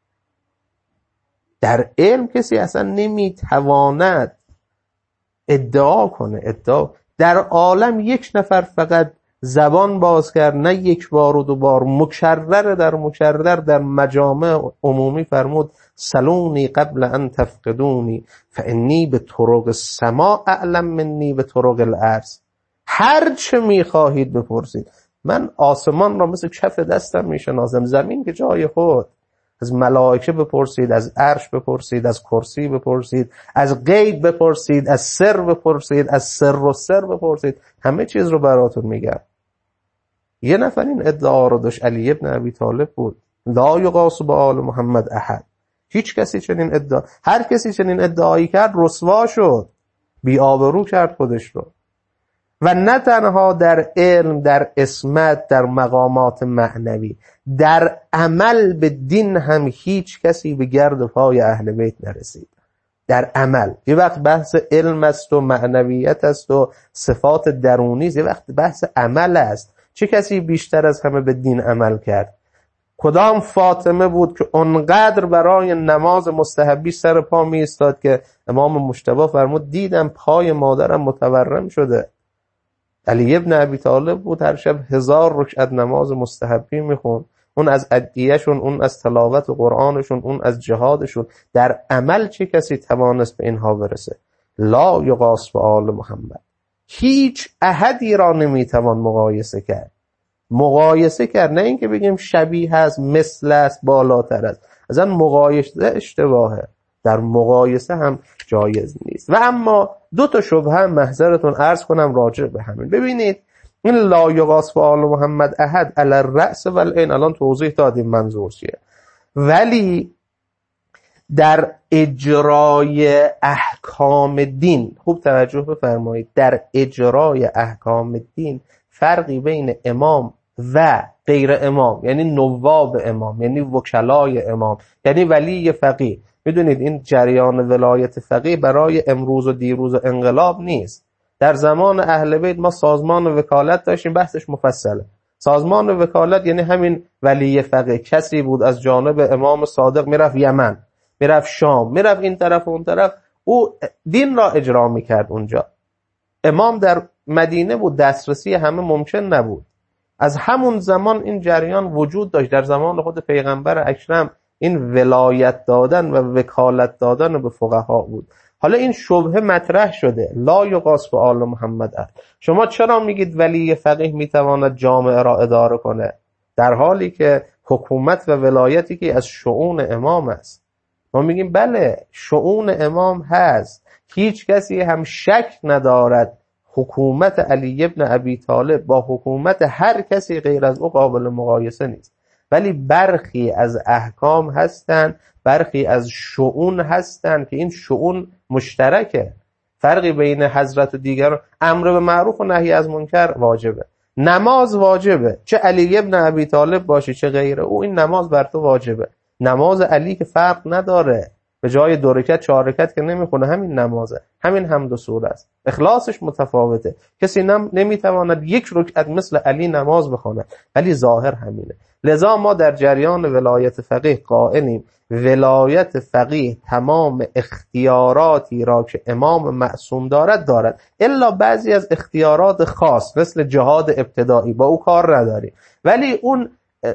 در علم کسی اصلا نمیتواند ادعا کنه. در عالم یک نفر فقط زبان باز کرد، نه یک بار و دو بار، مکرر در مکرر در مجامع عمومی فرمود سلونی قبل ان تفقدونی فانی به طرق السماء اعلم منی به طرق الارض. هر چه میخواهید بپرسید، من آسمان را مثل کف دستم میشناسم، زمین که جای خود. از ملائکه بپرسید، از عرش بپرسید، از کرسی بپرسید، از غیب بپرسید، از سر بپرسید، از سر و سر بپرسید، همه چیز رو براتون میگم. یه نفر این ادعا رو داشت، علی ابن ابی طالب بود. لا یقاس بآل محمد احد. هیچ کسی چنین هر کسی چنین ادعایی کرد رسوا شد، بی آبرو کرد خودش رو. و نه تنها در علم، در عصمت، در مقامات معنوی، در عمل به دین هم هیچ کسی به گرد پای اهل بیت نرسید. در عمل یه وقت بحث علم است و معنویت است و صفات درونی است، یه وقت بحث عمل است. چه کسی بیشتر از همه به دین عمل کرد؟ کدام فاطمه بود که اونقدر برای نماز مستحبی سر پا می ایستاد که امام مجتبی فرمود دیدم پای مادرم متورم شده. علی ابن ابی طالب بود هر شب 1000 رکعت نماز مستحبی میخوند. اون از ادعیهشون، اون از تلاوت قرآنشون، اون از جهادشون. در عمل چه کسی توانست به اینها برسه؟ لا یقاس بآل محمد. هیچ احدی را نمیتوان مقایسه کرد. نه اینکه بگیم شبیه است، مثل است، بالاتر است. اصلا مقایسه اشتباهه، در مقایسه هم جایز نیست. و اما 2 شبهه هم محضرتون عرض کنم راجع به همین. ببینید این لا یقاس بآل محمد احد علی الرأس و العین، الان توضیح دادیم منظور چیه، ولی در اجرای احکام دین خوب توجه بفرمایید، در اجرای احکام دین فرقی بین امام و غیر امام، یعنی نواب امام، یعنی وکلای امام، یعنی ولی فقیه. میدونید این جریان ولایت فقیه برای امروز و دیروز و انقلاب نیست. در زمان اهل بیت ما سازمان وکالت داشتیم، بحثش مفصله. سازمان وکالت یعنی همین ولی فقیه، کسی بود از جانب امام صادق میرفت یمن، میرفت شام، میرفت این طرف و اون طرف، او دین را اجرا میکرد اونجا. امام در مدینه بود، دسترسی همه ممکن نبود. از همون زمان این جریان وجود داشت. در زمان خود پیغمبر اکرم این ولایت دادن و وکالت دادن به فقها بود. حالا این شبهه مطرح شده، لا یقاس بآل محمد. شما چرا میگید ولی فقیه میتواند جامعه را اداره کنه، در حالی که حکومت و ولایتی که از شؤون امام است؟ ما میگیم بله شؤون امام هست، هیچ کسی هم شک ندارد حکومت علی ابن ابی طالب با حکومت هر کسی غیر از او قابل مقایسه نیست. ولی برخی از احکام هستند، برخی از شؤون هستند که این شؤون مشترکه. فرقی بین حضرت و دیگران، امر به معروف و نهی از منکر واجبه، نماز واجبه، چه علی ابن ابی طالب باشی چه غیره او، این نماز بر تو واجبه. نماز علی که فرق نداره، به جای 2 رکعت 4 رکعت که نمیخونه، همین نمازه، همین حمد و سوره است، اخلاصش متفاوته. کسی نمیتواند 1 رکعت مثل علی نماز بخونه، ولی ظاهر همینه. لذا ما در جریان ولایت فقیه قائلیم ولایت فقیه تمام اختیاراتی را که امام معصوم دارد، الا بعضی از اختیارات خاص مثل جهاد ابتدایی با او کار نداری. ولی اون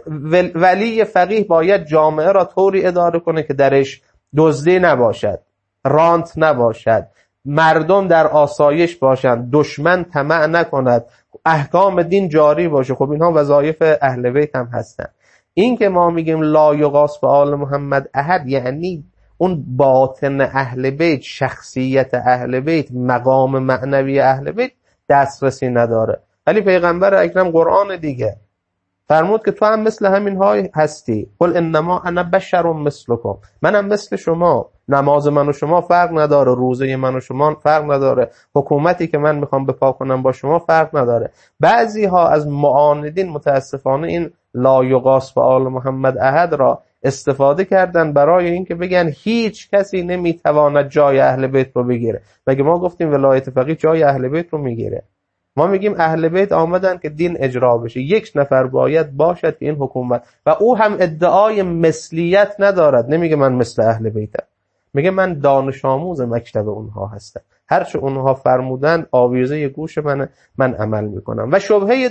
ولی فقیه باید جامعه را طوری اداره کنه که درش دزدی نباشد، رانت نباشد، مردم در آسایش باشند، دشمن طمع نکند، احکام دین جاری باشه. خب اینها وظایف اهل بیت هم هستن. این که ما میگیم لا یغاص به آل محمد احد، یعنی اون باطن اهل بیت، شخصیت اهل بیت، مقام معنوی اهل بیت دسترسی نداره. ولی پیغمبر اکرم قرآن دیگه فرمود که تو هم مثل همین های هستی. قل انما انا بشر مثلکم، منم مثل شما، نماز من و شما فرق نداره، روزه من و شما فرق نداره، حکومتی که من میخوام بپا کنم با شما فرق نداره. بعضی ها از معاندین متاسفانه این لا یغاص به آل محمد احد را استفاده کردن برای اینکه بگن هیچ کسی نمیتواند جای اهل بیت رو بگیره. مگه ما گفتیم ولایت فقیه جای اهل بیت رو میگیره؟ ما میگیم اهل بیت آمدن که دین اجرا بشه، یک نفر باید باشد که این حکومت، و او هم ادعای مثلیت ندارد، نمیگه من مثل اهل بیتم، میگه من دانش آموز مکتب اونها هستم، هرچه اونها فرمودن آویزه گوش من عمل میکنم. و شبهه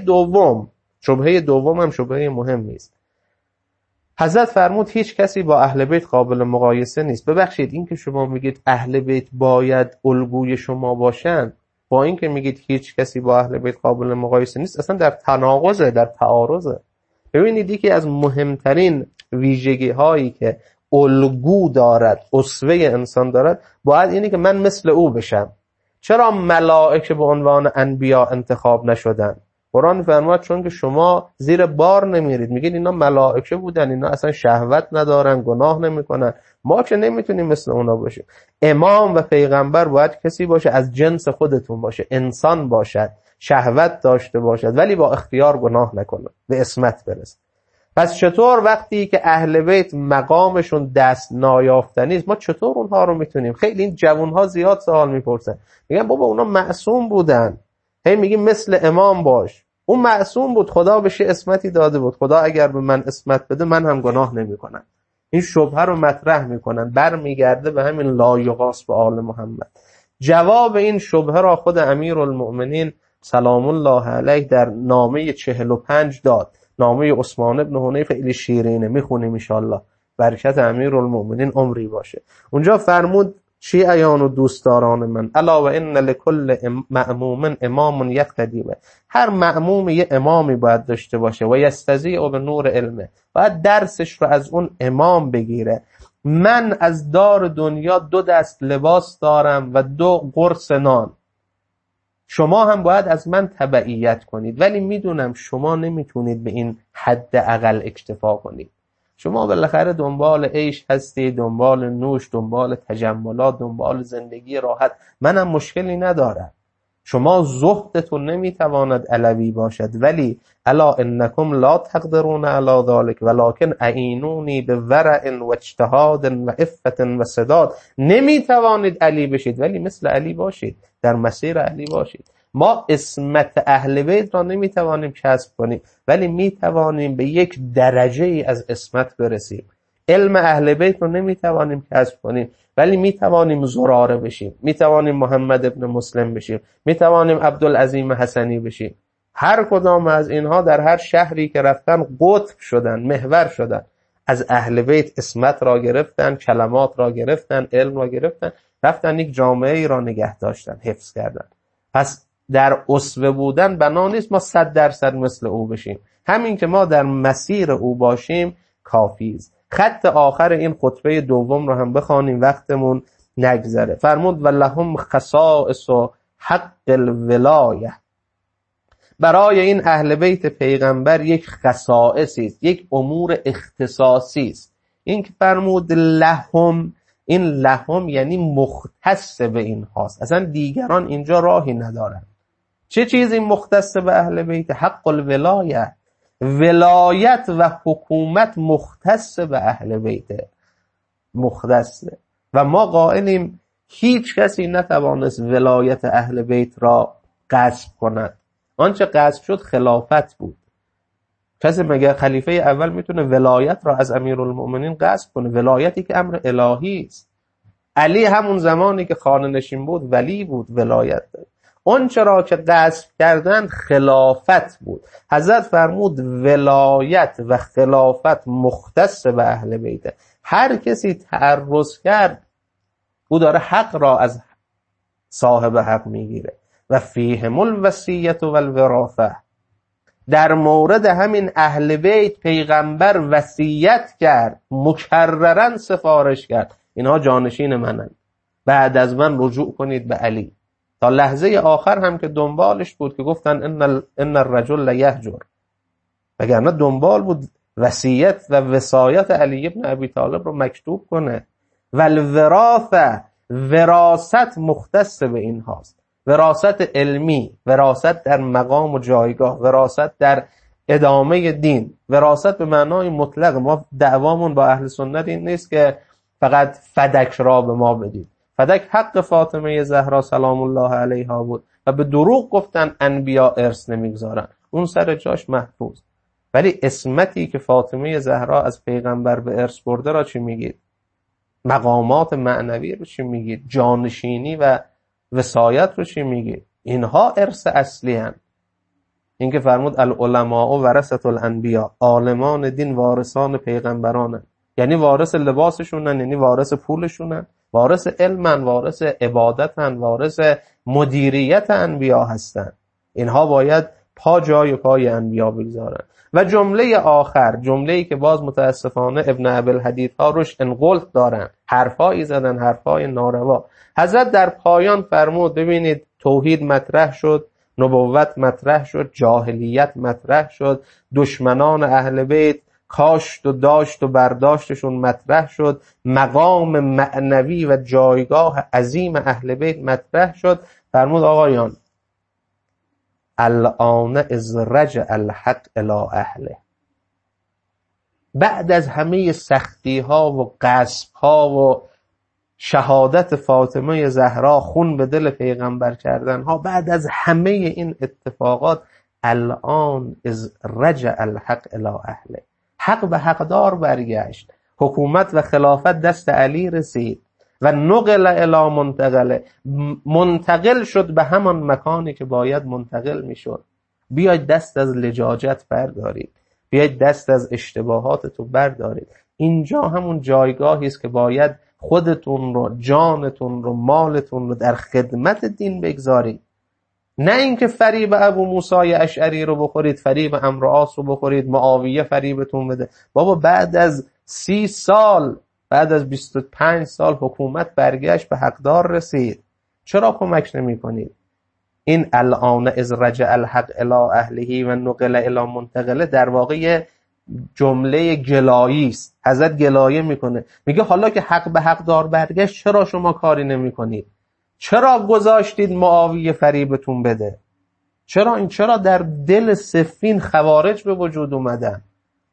دوم هم شبهه مهمی است. حضرت فرمود هیچ کسی با اهل بیت قابل مقایسه نیست. ببخشید، این که شما میگید اهل بیت باید الگوی شما باشن، با این که میگید هیچ کسی با اهل بیت قابل مقایسه نیست، اصلا در تناقضه، در تعارضه. ببینید یکی از مهمترین ویژگی هایی که الگو دارد، اسوه انسان دارد، باید اینه که من مثل او بشم. چرا ملائکه به عنوان انبیا انتخاب نشدن؟ قرآن فرمود چون که شما زیر بار نمیرید. میگید اینا ملائکه بودن، اینا اصلا شهوت ندارن، گناه نمیکنن، ما که نمیتونیم مثل اونا باشیم. امام و پیغمبر باید کسی باشه از جنس خودتون باشه، انسان باشد، شهوت داشته باشد، ولی با اختیار گناه نکنه، به عصمت برسه. پس چطور وقتی که اهل بیت مقامشون دست نایافتنی است، ما چطور اونها رو میتونیم؟ خیلی این جوانها زیاد سوال میپرسن، میگن بابا اونا معصوم بودن، هی میگیم مثل امام باش. اون معصوم بود، خدا بهش عصمتی داده بود، خدا اگر به من عصمت بده من هم گناه نمیکنم. این شبهه رو مطرح میکنن، برمیگرده به همین لا یغاص به آل محمد. جواب این شبهه را خود امیرالمؤمنین سلام الله علیه در نامه 45 داد. نامه عثمان ابن حنیف خیلی شیرینه، میخونیم ان شاءالله، برکت امیرالمؤمنین عمری باشه. اونجا فرمود شیعیان و دوستداران من، الا و ان لکل مأموم امام یقتدی به، هر مأموم یه امامی باید داشته باشه، و یستضیع به نور علمه، باید درسش رو از اون امام بگیره. من از دار دنیا 2 دست لباس دارم و 2 قرص نان، شما هم باید از من تبعیت کنید، ولی میدونم شما نمیتونید به این حد اقل اکتفا کنید. شما بالاخره دنبال عیش هستی، دنبال نوش، دنبال تجملات، دنبال زندگی راحت. منم مشکلی ندارم. شما زهدتون نمیتواند علوی باشد، ولی الا انکم لا تقدرون علی ذلک ولکن اعینونی بورع و اجتهاد و عفت و سداد. نمیتوانید علی بشید، ولی مثل علی باشید، در مسیر علی باشید. ما عصمت اهل بیت را نمیتوانیم کسب کنیم، ولی میتوانیم به یک درجه ای از عصمت برسیم. علم اهل بیت رو نمیتوانیم کسب کنیم، ولی میتوانیم زراره بشیم، میتوانیم محمد ابن مسلم بشیم، میتوانیم عبدالعظیم حسنی بشیم. هر کدام از اینها در هر شهری که رفتن قطب شدن، محور شدن، از اهل بیت عصمت را گرفتن، کلمات را گرفتن، علم را گرفتن، رفتن یک جامعه ای را نگه داشتن، حفظ کردن. پس در اسوه بودن بنا نیست ما 100% مثل او بشیم، همین که ما در مسیر او باشیم کافی است. خط آخر این خطبه دوم رو هم بخوانیم وقتمون نگذره. فرمود ولهم خصائص حق الولایه، برای این اهل بیت پیغمبر یک خصائصی است، یک امور اختصاصی است. این که فرمود لهم، این لهم یعنی مختص به این هاست، اصلا دیگران اینجا راهی ندارن. چه چیزی مختص به اهل بیت؟ حق الولایه، ولایت و حکومت مختص به اهل بیت، مختصه. و ما قائلیم هیچ کسی نتوانست ولایت اهل بیت را غصب کند. آنچه غصب شد خلافت بود. کسی مگه خلیفه اول میتونه ولایت را از امیرالمؤمنین غصب کنه؟ ولایتی که امر الهی است. علی همون زمانی که خانه نشین بود ولی بود، ولایت داشت. اون چرا که غصب کردن خلافت بود. حضرت فرمود ولایت و خلافت مختص به اهل بیت. هر کسی تعرض کرد او داره حق را از صاحب حق میگیره. و فیهم الوصیت و الوراثه، در مورد همین اهل بیت پیغمبر وصیت کرد، مکررن سفارش کرد اینها جانشین منن، بعد از من رجوع کنید به علی. تا لحظه آخر هم که دنبالش بود که گفتن ان الرجل لیهجر، وگرنه دنبال بود وصیت و وصایت علی ابن ابی طالب رو مکتوب کنه. و الوراثه، وراثت مختص به این هاست، وراثت علمی، وراثت در مقام و جایگاه، وراثت در ادامه دین، وراثت به معنای مطلق. ما دعوامون با اهل سنت این نیست که فقط فدک را به ما بدید. فدک حق فاطمه زهرا سلام الله علیها بود و به دروغ گفتن انبیا ارث نمیگذارن، اون سر جاش محفوظ. ولی اسمتی که فاطمه زهرا از پیغمبر به ارث برده را چی میگید؟ مقامات معنوی رو چی میگید؟ جانشینی و وصایت رو چی میگید؟ اینها ارث اصلی هن. این که فرمود العلماء ورثة الانبیاء، عالمان دین وارثان پیغمبرانن، یعنی وارث لباسشونن، یعنی وارث پولشونن، وارث علمن، وارث عبادتن، وارث مدیریت انبیا هستن. اینها باید پا جای پای انبیا بگذارن. و جمله آخر، جمله‌ای که باز متاسفانه ابن ابوالحدید ها روش انقلت دارن، حرفایی زدن، حرفای ناروا. حضرت در پایان فرمود ببینید توحید مطرح شد، نبوت مطرح شد، جاهلیت مطرح شد، دشمنان اهل بیت کاشت و داشت و برداشتشون مطرح شد، مقام معنوی و جایگاه عظیم اهل بیت مطرح شد. فرمود آقایان الان اذ رجع الحق الی اهله، بعد از همه سختی ها و غصب ها و شهادت فاطمه زهرا، خون به دل پیغمبر کردن ها، بعد از همه این اتفاقات الان اذ رجع الحق الی اهله، حق به حقدار برگشت، حکومت و خلافت دست علی رسید و نقل الی منتقله، منتقل شد به همان مکانی که باید منتقل می شد. بیاید دست از لجاجت بردارید، بیاید دست از اشتباهاتتون بردارید. اینجا همون جایگاهی است که باید خودتون رو، جانتون رو، مالتون رو در خدمت دین بگذارید. نه اینکه فریب ابو موسی اشعری رو بخورید، فریب عمرو عاص رو بخورید، معاویه فریبتون بده. بابا بعد از 30 سال، بعد از 25 سال حکومت برگشت، به حقدار رسید، چرا کمک نمی کنید؟ این الان اذ رجع الحق الی اهله و نقل الی منتقله در واقع جمله گلایی است. حضرت گلایه میکنه، میگه حالا که حق به حقدار برگشت چرا شما کاری نمی کنید؟ چرا گذاشتید معاویه فریبتون بده؟ چرا در دل صفین خوارج به وجود اومدن؟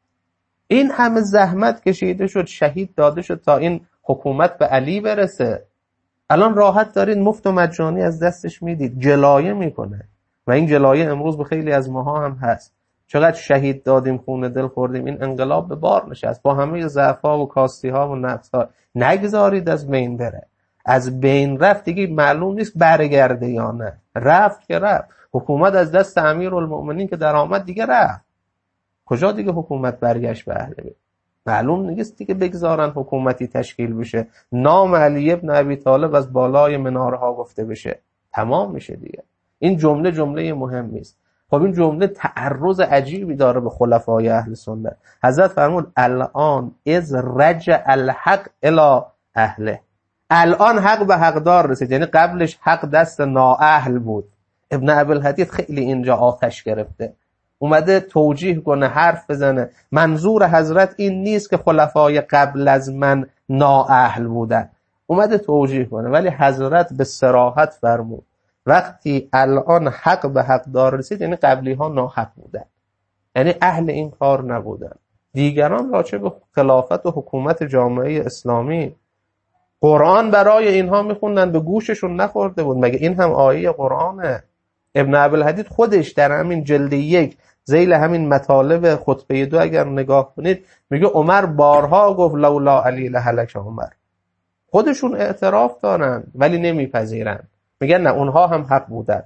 این همه زحمت کشیده شد، شهید داده شد تا این حکومت به علی برسه. الان راحت دارید مفت و مجانی از دستش میدید. جلایه میکنه و این جلایه امروز به خیلی از ماها هم هست. چقدر شهید دادیم، خون دل خوردیم، این انقلاب به بار نشست با همه ضعف‌ها و کاستی‌ها و نقص‌ها. نگذارید از بین بره. از بین رفت دیگه معلوم نیست برگرده یا نه. رفت که رفت. حکومت از دست امیرالمؤمنین که در آمد دیگه رفت. کجا دیگه حکومت برگشت به اهل بیت؟ معلوم نیست دیگه بگذارن حکومتی تشکیل بشه، نام علی ابن ابی طالب از بالای منارها گفته بشه، تمام میشه دیگه. این جمله مهمی است. خب این جمله تعرض عجیبی داره به خلفای اهل سنت. حضرت فرمود الان اذ رجع الحق الی اهله، الان حق به حقدار رسید، یعنی قبلش حق دست نااهل بود. ابن ابوالحدید خیلی اینجا آتش گرفته، اومده توجیه کنه، حرف بزنه. منظور حضرت این نیست که خلفای قبل از من نااهل بودن، اومده توجیه کنه. ولی حضرت به صراحت فرمود وقتی الان حق به حقدار رسید، یعنی قبلی ها ناحق بودن، یعنی اهل این کار نبودن. دیگران راجع به خلافت و حکومت جامعه اسلامی قرآن برای اینها میخوندن، به گوششون نخورده بود. مگه این هم آیه قرآنه؟ ابن ابوالحدید خودش در همین جلد 1 ذیل همین مطالب خطبه 2 اگر نگاه کنید میگه عمر بارها گفت لولا علی لهلک عمر. خودشون اعتراف دارن ولی نمیپذیرن، میگن نه اونها هم حق بودن.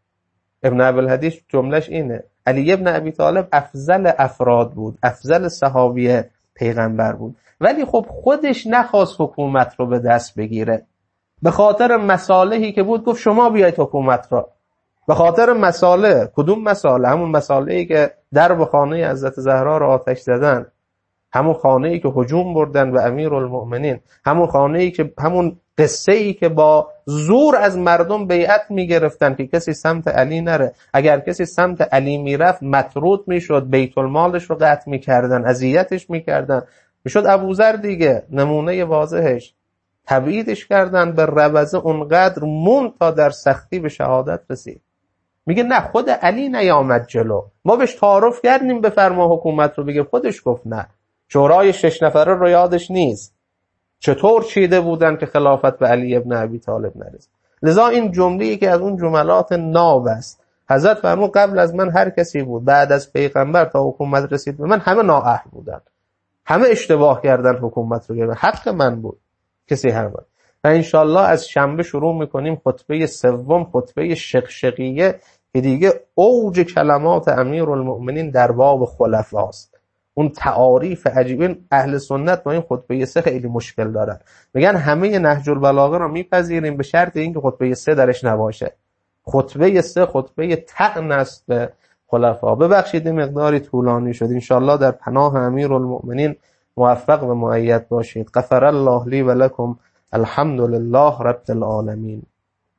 ابن ابوالحدید جملهش اینه علی ابن ابی طالب افضل افراد بود، افضل صحابی پیغمبر بود، ولی خب خودش نخواست حکومت رو به دست بگیره. به خاطر مصالحی که بود گفت شما بیایید حکومت را. به خاطر مصالح. کدوم مصالح؟ همون مصالحی که درب خانه حضرت زهرا را آتش زدن، همون خانه‌ای که هجوم بردن به امیرالمؤمنین، همون خانه‌ای که همون قصه‌ای که با زور از مردم بیعت می‌گرفتن که کسی سمت علی نره، اگر کسی سمت علی میرفت مطرود میشد، بیت المالش رو قطع می‌کردن، اذیتش می‌کردن، میشد ابوذر دیگه نمونه واضحش. تبعیدش کردن به ربضه، اونقدر موند تا در سختی به شهادت رسید. میگه نه، خود علی نیامد جلو، ما بهش تعارف کردیم بفرما حکومت رو بگیر، خودش گفت نه. شورای 6 نفره رو یادش نیست چطور چیده بودن که خلافت به علی ابن ابی طالب نرسید. لذا این جمله‌ای که از اون جملات ناب است، حضرت فرمود قبل از من هر کسی بود، بعد از پیغمبر تا حکومت رسید به من همه نااهل بودن، همه اشتباه کردن، حکومت رو گرفتن، حق من بود کسی هم. و انشالله از شنبه شروع میکنیم خطبه سوم، خطبه شقشقیه که دیگه اوج کلمات امیرالمؤمنین در باب خلفاست. اون تعاریف عجیبه اهل سنت با این خطبه 3 خیلی مشکل دارن. میگن همه نهج البلاغه رو میپذیریم به شرط اینکه خطبه 3 درش نباشه. خطبه 3 خطبه طعن است به خلفا. ببخشید این مقداری طولانی شد. انشالله در پناه امیرالمؤمنین موفق و مؤید باشید. غفر الله لی و لکم. الحمد لله رب العالمین.